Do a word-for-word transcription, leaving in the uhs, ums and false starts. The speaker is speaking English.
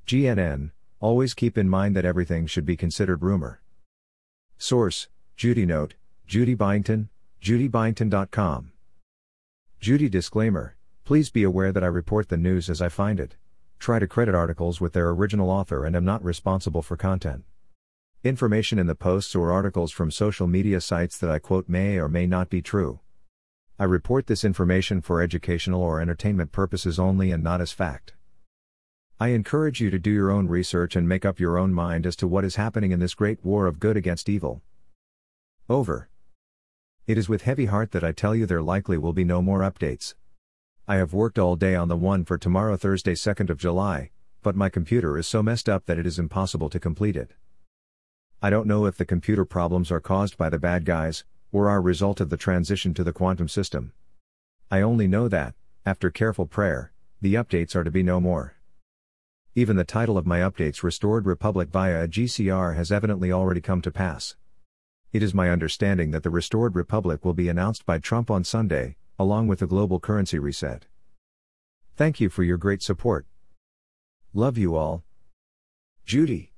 G N N, always keep in mind that everything should be considered rumor. Source, Judy Note, Judy Byington, judy byington dot com. Judy disclaimer, please be aware that I report the news as I find it. Try to credit articles with their original author and am not responsible for content. Information in the posts or articles from social media sites that I quote may or may not be true. I report this information for educational or entertainment purposes only and not as fact. I encourage you to do your own research and make up your own mind as to what is happening in this great war of good against evil. Over. It is with heavy heart that I tell you there likely will be no more updates. I have worked all day on the one for tomorrow, Thursday, second of July, but my computer is so messed up that it is impossible to complete it. I don't know if the computer problems are caused by the bad guys, or are a result of the transition to the quantum system. I only know that, after careful prayer, the updates are to be no more. Even the title of my updates, Restored Republic via a G C R, has evidently already come to pass. It is my understanding that the Restored Republic will be announced by Trump on Sunday, along with the global currency reset. Thank you for your great support. Love you all. Judy.